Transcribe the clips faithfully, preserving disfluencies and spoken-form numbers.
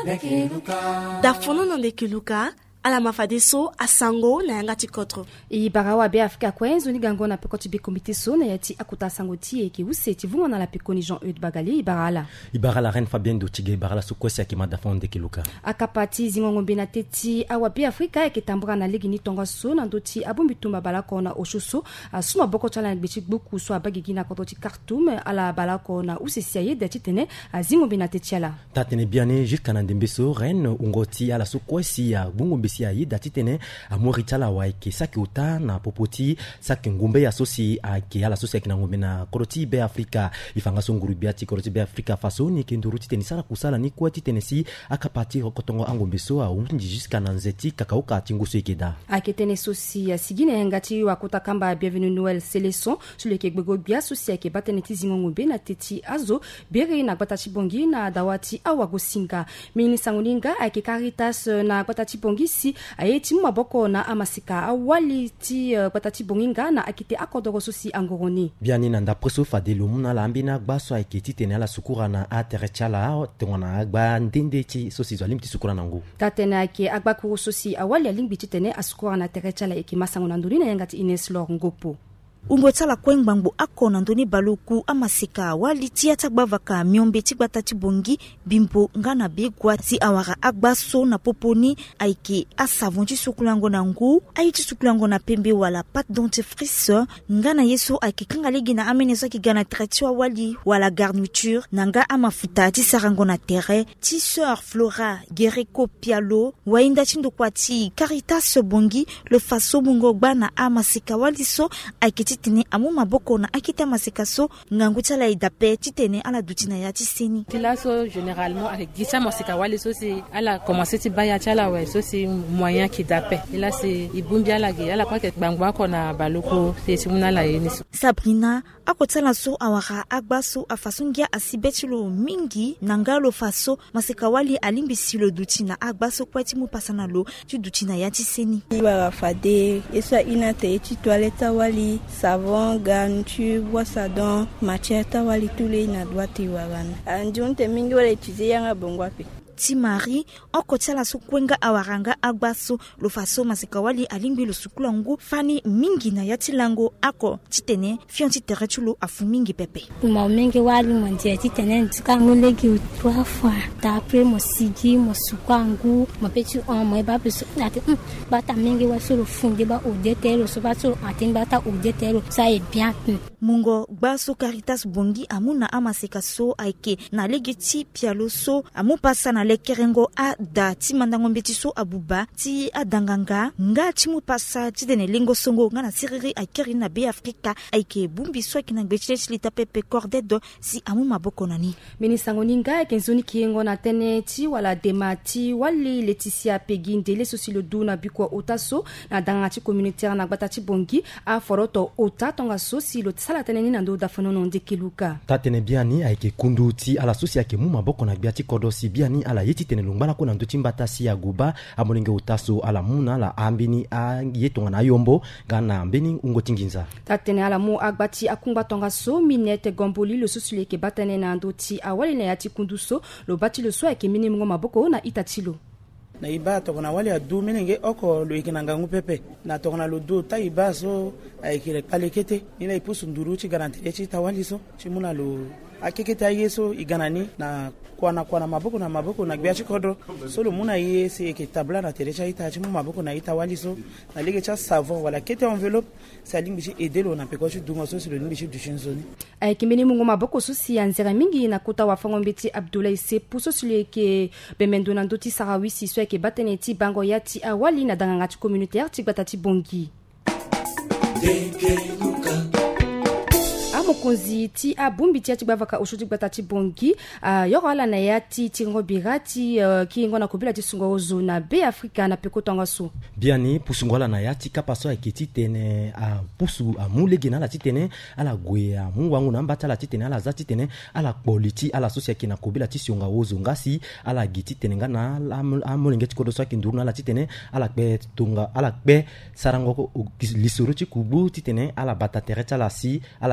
dafono de kiluka ala mafadeso asango na yanga tikotro i barawa be Afrika kwenzo ni gango na pekoti be komite so na yati akuta sangoti eke useti vunga na la pekoni Jean Eudes Bagali i barala i barala reine Fabien Dotige barala sukwesi ya kima dafono de kiluka akapati zingongombe na teti awa be Afrika eke tambura na ligi ni tonga so na ndoti abumbi tumba balako na oshuso asuma boko chala bechi buku so abagigi na kototi Khartoum ala balako na usesi aye de titene zingombe na teti ala tatene biane jusqu'à na ndembeso reine ungoti ala sukwesi ya bungu si ayi dati tene amori chala waike saki uta na popoti saki ngumbe ya sosi ake ala sosi akina ngumbe na koroti be Afrika ifanga songuru biati koroti be Afrika faso ni kinduruti tene sala kusala ni kwati tene si akapati kotongo angombe so a unji jiska na nzeti kakauka tinguso ikeda aketene sosi ya sigine ngati wakuta kamba bienvenue Noël Seleson sule ke gbego bia sosi ake batene tizingo ngumbe na teti azo bere na batati bongi na dawati awago singa mini sanguninga ake Caritas na batati bongi si ayeti maboko na amasika awali ti uh, patati bonginga na akite akodoro sosi angoroni biani na ndapreso fadelo muna lambina gbaso aketi tene ala sukura na aterechala tengona agba ndende ti sosi zo limti sukura nango tatena ake agba kuru sosi awali alingbi ti tene asukura na aterechala eke masango na nduri na yangati Ines Lor Ngopo Umbotsala kwengbango akona ndoni baluku amasika wali tiata gbavaka miombe tigbata tibongi bimbo ngana begwa ti awara agbaso na poponi aike asavonti sukulango na ngu aiti sukulango na pembe wala pâte dentifrice ngana yeso aike kangalegi na ameneso ki gana traitua wali wala garniture nanga amafuta ti sarango na terre ti sœur Flora Gereko Pialo wainda tindo kwati Caritas bongi le faso mungo gbana amasika wali so aike titene amu maboko na akita masikaso nganguta la idape titene ala dutina ya tiseni tilaso généralement avec gisa masika wali so c'est ala commencer ti baya chala ouais so c'est moyen qui dape et là c'est ibumbia la ge ala kwa ke bangwa ko na baloko c'est simuna la yeni Sabrina akotala so awara agbaso afasungia asibetilo mingi nangalo faso masika wali alimbi silo dutina agbaso kwati mu pasana lo tu dutina ya tiseni iwa fade eso inate ti toilette wali savon, garniture, brosse à dents, matière tawali tous les na droite warana. Anjunte mingi wale utiliser yanga bongwapi. Ti Marie okotala sukwenga awaranga agbaso lo faso masika wali alingbi lo sukulangu fani mingi na yatilango ako titene fionti terechulo afu mingi pepe mo mingi wali monje titene ntukangu legi trois fois d'après mo sigi mo sukwangu mo peti on mo ba peso ati bata mingi waso lo fundi ba odetelo so ba so atin bata odetelo ça est bien mungo gbaso Caritas bongi amuna amasika so aike na legi ti pialo so amu pasa na lekerengo a da ti mandangombe ti so abuba ti adanganga nga ti mu pasa ti dene lingo songo nga na siriri akeri na be Afrika aike bumbi so kina gbechile ti lita pepe cordedo si amu maboko nani mini sangoni nga kenzoni kiengo na tene ti wala demati wali Laetitia Peginde le sosi le duna biko otaso na danga ti communautaire na gbata ti bongi a foroto ota tonga sosi lo sala tene ni na ndo da fonono ndekeluka tatene biani aike kundu ti ala sosi ake mu maboko na biati kodosi biani ala yeti tene longbala ko na ndo timbata si ya guba amolinge utaso ala muna la ambini a yetonga na yombo gana ambini ungotinginza tatene ala mu agbati akungba tonga so minete gomboli le sosi le ke batane na ndo ti awali na yati kunduso lo bati le so ake minimum maboko na itatilo na iba tokona wali adu menenge oko lo ikinanga ngupepe na tokona lo do ta iba so aikire kalekete ina ipusu nduru chi garantie chi tawali so chimuna lo akekete ayeso iganani na kwana kwana maboko na maboko na gbiachi kodro solo muna ye se ke tabla na terecha ita chimu maboko na ita wali so na lege cha savon wala kete enveloppe ça limbi edelo na peko chu dungo so le limbi du chinzoni ay kimeni mungu maboko so si anzera mingi na kuta wa fangombeti Abdoulaye se puso sule ke bemendo na ndoti sarawi si so ke bateneti bango yati awali na danganga ti communautaire ti batati bongi mokonzi ti abumbi ti ati bavaka oshuti batati bongi uh, yoro ala na yati tingo birati uh, ki ngona kobila ti sungo ozo na be Afrika na peko tonga so biani pusungo ala na yati kapaso aketi tene a uh, pusu amulege na la titene ala gwe a mu wangu na mbata la titene ala zati tene ala politi ala sosia kina kobila ti sunga ozo ngasi ala giti tene ngana amulenge ti kodo so kinduru na la titene ala kbe tunga ala kbe sarango lisuru ti kubu titene ala bata terecha la si ala lingi ti wara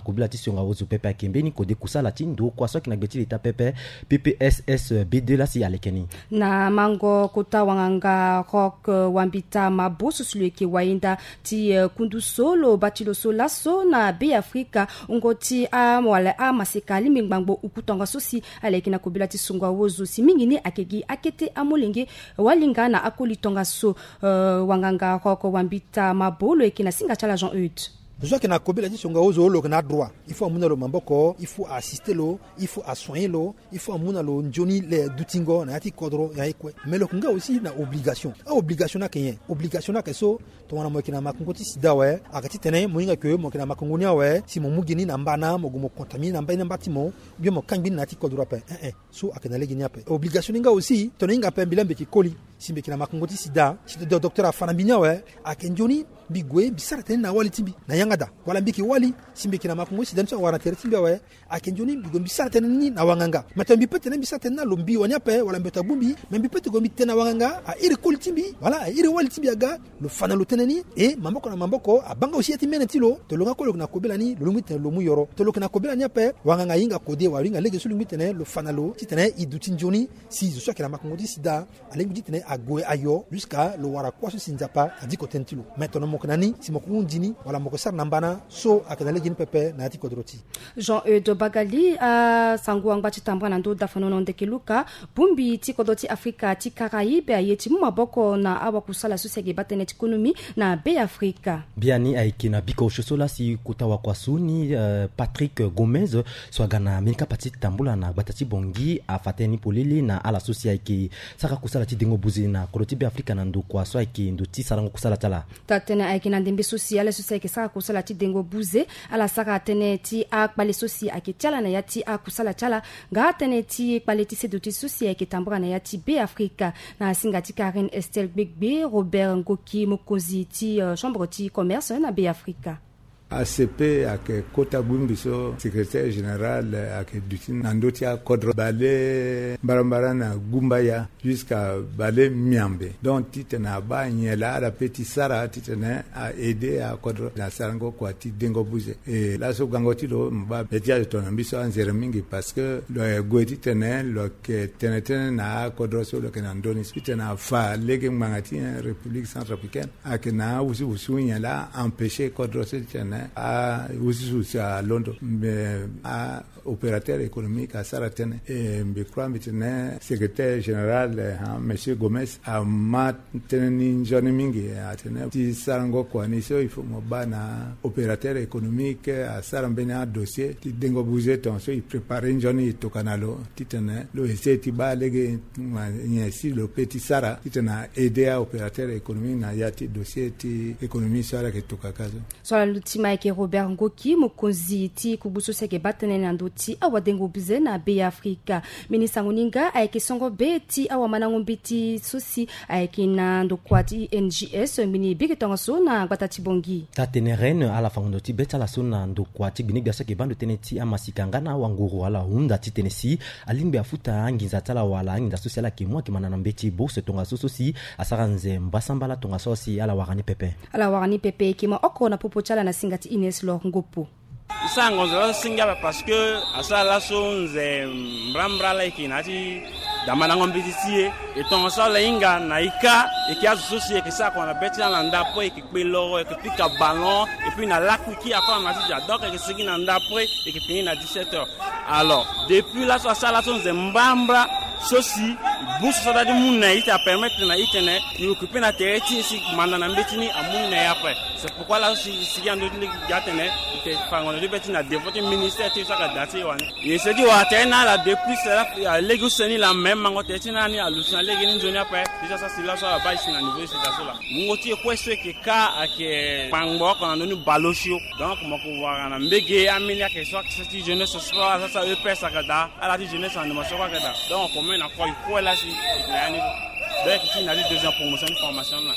kubila ti songa ozo pepe akembe ni kode kusala ti ndo kwa so ki na gbeti leta pepe P P S S B deux la si alekeni na mango kota wanganga rock wambita maboso suleke wainda ti uh, kundu solo batilo sola so na be Afrika ungoti a mwala a masekali mingbango ukutonga sosi alekina kubila ti songa ozo si mingini akegi akete amolenge walingana akolitonga so uh, wanganga rock wambita mabolo ekina singa chala Jean Eudes besoin que na kobela ti songa ozo lo na droit il faut amuna lo mamboko il faut assister lo il faut soigner lo il faut amuna lo njoni le dutingo na ti kodro ya ikwe mais le kunga aussi na obligation a obligation na kenye obligation na keso to wana mo kina makungo ti sida we akati tene mo inga ke mo kina makungo ni we si mo mugini na mbana mo gumo contaminer na mbana mbatimo bien mo kangbi na ti kodro pe eh eh so akena le gini ape obligation nga aussi to ninga pe mbilambe ti koli si be kina makungo ti sida si de docteur afana binya we akenjoni bigwe bisara tene na wali timbi na yangada wala mbiki wali simbe kina makungo si danso wana tere timbi we akenjoni bigo bisara tene ni na wanganga matambi pete na bisara tene na lombi wanya pe wala mbeta bumbi membi pete go mitena na wanganga a iri kol timbi wala a iri wali timbi aga lo fana lo tene ni e mamboko na mamboko abanga aussi eti mene tilo to longa ko lo na kobela ni lo lumite lo mu yoro to lo na kobela ni pe wanganga yinga kode wa ringa lege sulu mitene lo fana lo titene idutinjoni si zo so kina makungo di sida alengi titene agoe ayo jusqu'à lo wara kwa so sinzapa adiko tentilo maintenant mo kanani si mo kundini wala mo ko sar nambana so akana legin pepe na ati kodroti Jean Eudes Bagali a sangu angba chitambwa na ndo dafano no ndekeluka bumbi ti kodoti Afrika ti Caraïbe ayeti mu maboko na awa kusala susege batenet economy na be Afrika biani aikina biko shosola si kutawa kwa suni uh, Patrick Gomez swagana menika pati tambula na batati bongi afateni polili na ala sosia ki saka kusala ti dingo buzi na kodoti be Afrika na ndo kwa so ki ndo ti sarango kusala tala tatena aikina ndembe social sosia ki saka kusala ti dingo buze ala saka tene ti akbale sosi akitiala na yati akusala chala nga tene ti kbaleti sedoti sosi akitambura na yati be Afrika na singati Karen Estelle Begbe Robert Ngoki Mokozi ti uh, chambre ti commerce na be Afrika A C P ake Kota Bumbiso secrétaire général ake dutin nandotia kodro bale barambara na Gumbaya jusqu'à bale Miambe donc titena ba nyela la petit sara titena a aider à kodro na sarango kwa ti dengo buze et la so gangoti lo mba betia to nambiso anzere mingi parce que le goiti tene lo ke teneten na kodro so lo ke nandoni titena fa lege mangati République centrafricaine ake na usi usunya la empêcher kodro so titena à aussi à Londres mais à opérateur économique à Saratene et je crois maintenant secrétaire général hein, monsieur Gomez a maintenu journée mingi à tenir ti sarango kwa ni so il faut mobana opérateur économique à Sarambena dossier ti dengo bouger ton so il prépare une journée to kanalo ti tene lo essayer ti ba lege ni si le petit sara ti tena aider à opérateur économique na yati dossier ti économie sara ke to kakazo so la lutima ke Robert Ngoki Mokozi ti kubuso seke batene na ndoti awa dengo bize na be Afrika ministre nguninga ayeke songo be ti awa manango mbiti sosi ayeke na ndokwati N G S mini bigi tonga so na batati bongi tatene ren ala fangondo ti beta la so na ndokwati bini biasa ke bando tene ti amasikanga na wanguru ala hunda ti tene si alimbe afuta anginza tala wala anginza sosi ala ke mwa ke manana mbeti bourse tonga so sosi asara nze mbasambala tonga so si ala warani pepe ala warani pepe ke ma oko na popo chala na singati Ines Lor Ngopo isango nzo singa parce que asala so nze mbrambra la ikinati damana ngombiti tie et ton so la inga na ika et qui a souci que ça qu'on a bêti dans ndapo et qui pe loro et qui pique ballon et puis na la qui a pas mati j'adore que c'est qui na ndapo et qui finit à dix-sept heures alors depuis là so sala so nze mbambra sosi bouche ça da munna ita permettre na itene ni occuper na tereti ici manana mbetini amunna après c'est pourquoi là si si ando ni gatene que fangono de beti na dévote ministère ti ça ka dati wan et c'est dit wa tena la depuis cela léguseni la même mango tetina ni alusina legi ni njonia après déjà ça c'est là ça ba ici na niveau c'est ça là ngoti question que ka ake pangbo ko na ni balosio donc moko wa na mbege amini ake so que c'est jeunesse so ça ça e pesa ka da ala ti jeunesse en mo so ka da donc comment na ko ko la si yani donc qui na deuxième promotion formation là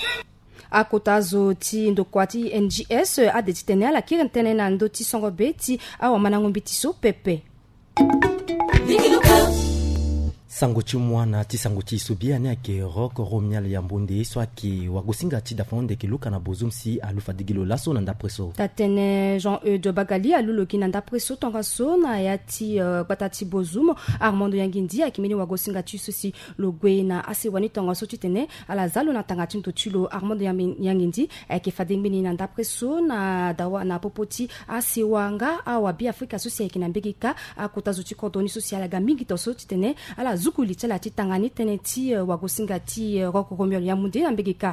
akotazo ti ndokwati N G S a de titene ala kirentene na ndoti songo beti awa manango mbiti so pepe sango mwana ti sango ti subia ni ake rock romial ya mbunde so ake wagosinga ti dafonde ke luka na bozum si alufa digilo laso na ndapreso tatene Jean E de Bagali alulo ki na ndapreso tonga so na ya ti uh, batati bozum Armando Yangindi akimini wagosinga ti sosi logwe na asewani tonga so titene ala zalo na tanga tinto tilo Armando Yangindi ake fadengmini na ndapreso na dawa na popoti asewanga awa bi Afrika sosi ake na mbegika akutazo ti kodoni social ga mingi to so titene ala zukuli tala ti tangani tene ti uh, wagosinga ti uh, roko romeo ya munde na mbegika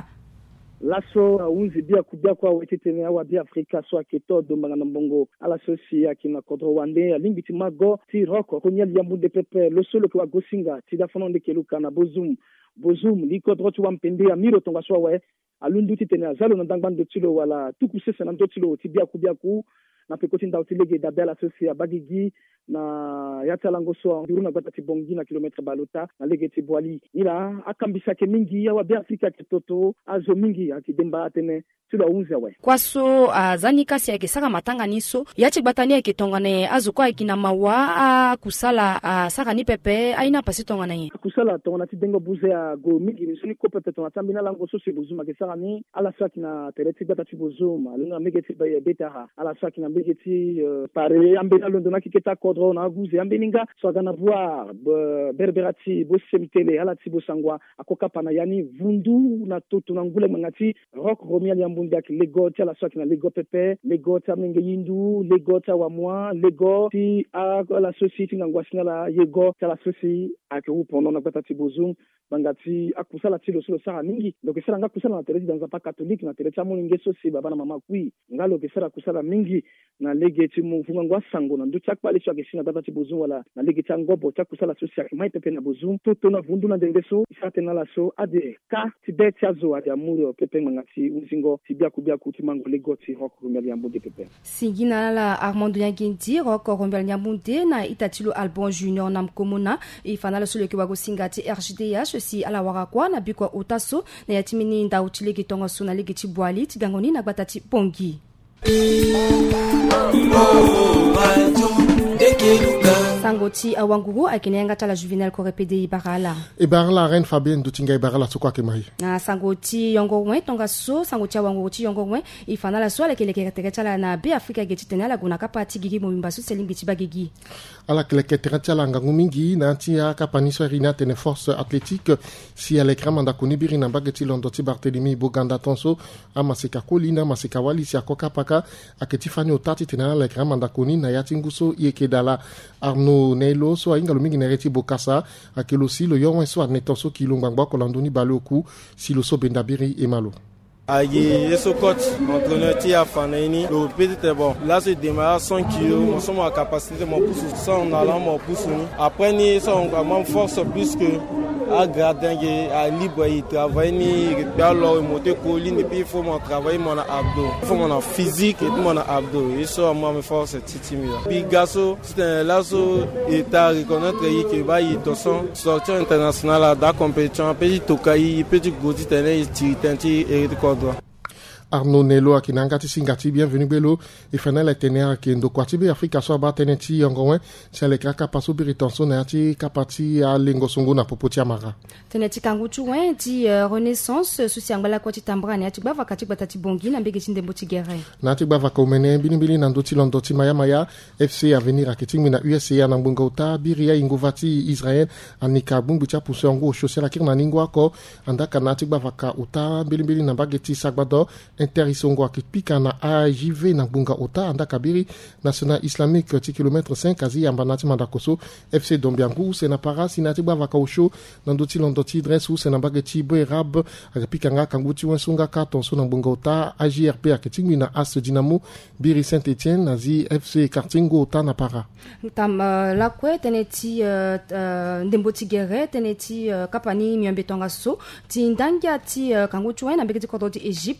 laso unzi bia kubia kwa weti tene awa bia Afrika so aketo dombanga na mbongo ala sosi akina kodro wande alingi ti mago ti roko romeo ya munde pepe lo solo kwa wagosinga ti da fono ndeke luka na bozum bozum li kodro ti wampende amiro tonga so we alundu ti tene azalo na dangban do tilo wala tuku sese na ndo tilo ti bia kubia ku na pekoti ndauti lege da bela sosi abagigi na yatalango so nduru na gwata ti bongi na kilometre balota na lege ti boali ila akambisa ke mingi ya wabi Afrika ke toto azo mingi akidemba atene tilo unze we kwaso azani kasi yake saka matanga niso yachi gbatani yake tongane azo kwa ikina mawa kusala saka ni pepe aina pasi tongana ye kusala tongana ti dengo buze ya go mingi nisuni ko pepe tongana tambina lango so se buzuma ke saka ni ala saki na tereti gwata ti buzuma lunga megeti be betaha ala saki na megeti pare ambena londona kiketa kodro na guze ambeninga so gana voir berberati bo semtele ala ti bo sangwa akoka pana yani vundu na toto na ngule mangati rock romial ya mbunda ki lego ti ala so ki na lego pepe lego ta menge yindu lego ta wa moi lego ti a la société ngwa sinala yego ta la société ake upono na kwata ti bozum bangati akusala ti lo solo sara mingi donc sara nga kusala na tereti dans un pas catholique na tereti amoninge sosi baba na mama kui ngalo ke sara kusala mingi na lege ti mu funga ngwa sango na ndu chakpa le chake sina baba ti bozum wala na lege ti ngobo ta kusala sosi ake mai pepe na bozum toto na vundu na dendeso isate na la so ade ka ti be ti azo ade amuro pepe ngati unzingo ti bia ku bia ku ti mango lego ti rock romial ya mbunde pepe singina la Armando Yangindi rock romial ya mbunde na itatilo album junior na mkomona ifana la solo ke wagosinga ti R G D H si ala warakwa na bikwa otaso na yatimini nda utilege tonga so na lege ti boali ti gangoni na gbata ti pongi sangoti awanguru akinenga tala juvenal ko repede ibarala ibarala reine Fabienne dutinga ibarala sokwa ke mai na sangoti yongo wen tonga so sangoti awanguru ti yongo wen ifana la so ala keleke tala na be Afrika geti tenala guna kapati gigi mo mimbaso selingi ti bagigi ala keleke tala ngangu mingi na ti kapani so rina tene force athlétique si ala kramanda kunibiri na bageti londo ti Barthélemy Boganda tonso amasika kolina masika wali si akoka paka aketi fani otati tenala la kramanda kuni na yatinguso yekedala Arno Nelo so ainga lo mingi nereti bokasa akelo si lo yonwe so anetonso kilongwangba ko landoni baloku si lo so bendabiri emalo Aïe, Esokot, entraîneur qui a fanéni, le petit est bon. Là, je démarre cent kilos, moi, sommes à capacité, mon pouce, ça, en allant, mon pouce. Après, ni, ça, on a force plus que à gradin, à libre, il travaille, ni, alors, il monte colline, et puis, il faut mon travail, mon abdos. Il faut mon physique et mon abdos. Et ça, moi, mes forces, c'est timide. Puis, Gasso, c'est un lasso, et t'as reconnaître, il va, il te sent, sortir international, dans la compétition, petit tokaï, petit godi, tenez, il tenti, et il Arno Nelo akinangati singati bienvenue belo e fanala tenera ke ndo kwatibe Afrika so ba teneti yongwe chale kraka paso biritonso na ti kapati a lengo songo na popoti amara teneti kangutu wen ti uh, renaissance susi angala kwati tambra na ti bava kati batati bongi na mbege tinde mboti gere na ti bava ko mene bini bini na ndoti londo ti maya maya F C avenir aketing na U S C na mbonga uta biria inguvati Israel anika bumbu cha puso ngo shosela kirna ningwa ko andaka na ti bava ka uta bini bini na bageti sagbado Interisongo akipika na A J V na bunga ota anda kabiri national islamique ti kilomètre cinq kazi yamba nati mandakoso F C Dombiangu sena para sinati bava kausho nandoti londoti dresu sena bageti boerab akipika nga kanguti wensunga ka tonso na bunga ota A J R P aketingi na As Dynamo biri Saint-Etienne nazi F C Kartingo ota na para tam uh, la kwe teneti uh, uh, ndemboti gere teneti uh, kapani miambetonga so ti ndanga ti uh, kanguti wena mbeketi kodoti Egypte ndungu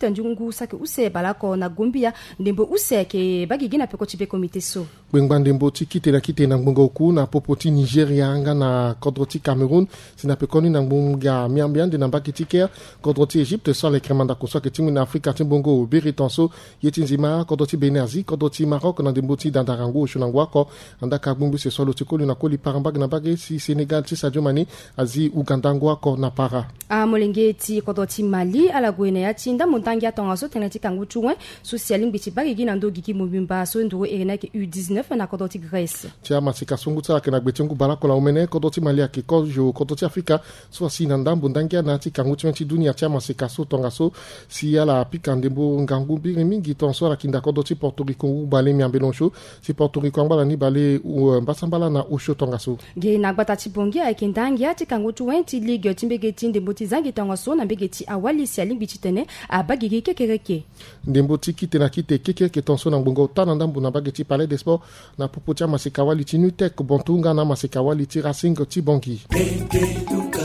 bangu sake use balako na gumbia ndembo use ke bagigi na peko chibe komite so Bwengba ndembo ti kite na kite na mbongo ku na popoti Nigeria anga na kodroti Cameroun sina pekoni na mbunga miambian de na bakitiker kodroti Egypte so le kremanda ko so ke timu na Afrika timbongo beritanso yetinzima kodroti Benerzi kodroti Maroc na ndembo ti dandarango shonangwa ko andaka bumbu se so lo tikoli na koli parambag na bagi si Senegal ti Sadio Mane azi Uganda ngwa ko na para a molenge ti kodroti Mali ala gwene ya tinda montangia tonga so tenati kangu chuwe socialing bichi bagigi na ndo giki mobimba so ndo erena ke U dix-neuf na kodoti Grèce tia masika sunguta ke na gbetengu balako la omene kodoti Mali ya ke kojo kodoti Afrika so si na ndambo ndangia na ti kangu twenty dunia tia masika so tonga so si ala pika ndembo ngangu biri mingi tonso la kinda kodoti Porto Rico u bale miambeloncho si Porto Rico ambala ni bale u mbasambala na osho tonga so ge na gbata ti bongi a ke ndangia ti kangu twenty ligue timbege ti ndembo ti zangi tonga so na mbege ti awali si aling bichi tene a bagigi kekereke ndembo ti kite na kite kekereke tonso na mbongo ta na ndambo na bage ti palais des sports na popotia masika wali ti Nutek bontunga na masika wali ti Racing ti bongi